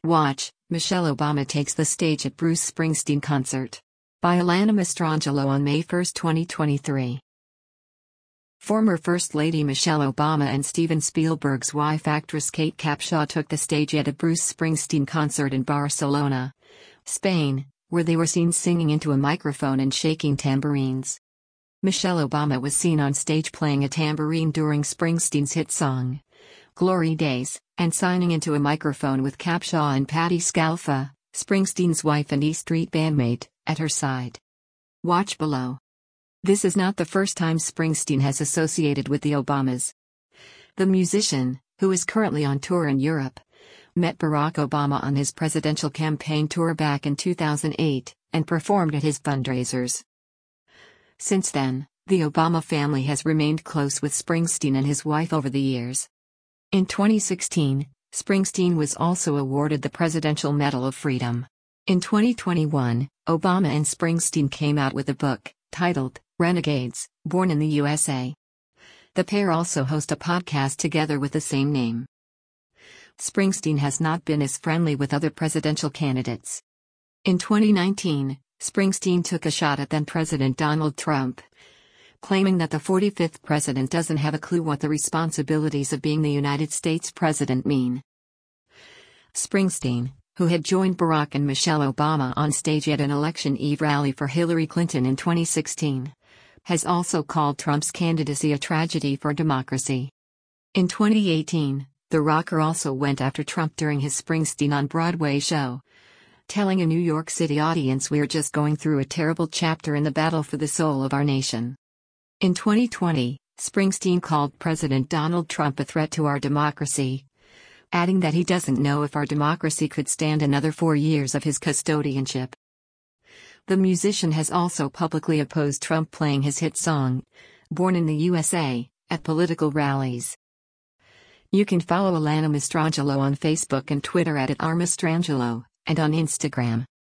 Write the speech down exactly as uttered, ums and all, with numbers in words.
Watch, Michelle Obama takes the stage at Bruce Springsteen concert. By Alana Mastrangelo on May first, twenty twenty-three. Former First Lady Michelle Obama and Steven Spielberg's wife actress Kate Capshaw took the stage at a Bruce Springsteen concert in Barcelona, Spain, where they were seen singing into a microphone and shaking tambourines. Michelle Obama was seen on stage playing a tambourine during Springsteen's hit song, Glory Days, and signing into a microphone with Capshaw and Patti Scialfa, Springsteen's wife and E Street bandmate, at her side. Watch below. This is not the first time Springsteen has associated with the Obamas. The musician, who is currently on tour in Europe, met Barack Obama on his presidential campaign tour back in two thousand eight, and performed at his fundraisers. Since then, the Obama family has remained close with Springsteen and his wife over the years. In twenty sixteen, Springsteen was also awarded the Presidential Medal of Freedom. In twenty twenty-one, Obama and Springsteen came out with a book, titled, Renegades, Born in the U S A. The pair also host a podcast together with the same name. Springsteen has not been as friendly with other presidential candidates. In twenty nineteen, Springsteen took a shot at then-President Donald Trump, claiming that the forty-fifth president doesn't have a clue what the responsibilities of being the United States president mean. Springsteen, who had joined Barack and Michelle Obama on stage at an election eve rally for Hillary Clinton in twenty sixteen, has also called Trump's candidacy a tragedy for democracy. In twenty eighteen, the rocker also went after Trump during his Springsteen on Broadway show, telling a New York City audience, "We're just going through a terrible chapter in the battle for the soul of our nation." In twenty twenty, Springsteen called President Donald Trump a threat to our democracy, adding that he doesn't know if our democracy could stand another four years of his custodianship. The musician has also publicly opposed Trump playing his hit song, Born in the U S A, at political rallies. You can follow Alana Mastrangelo on Facebook and Twitter at @rmastrangelo, and on Instagram.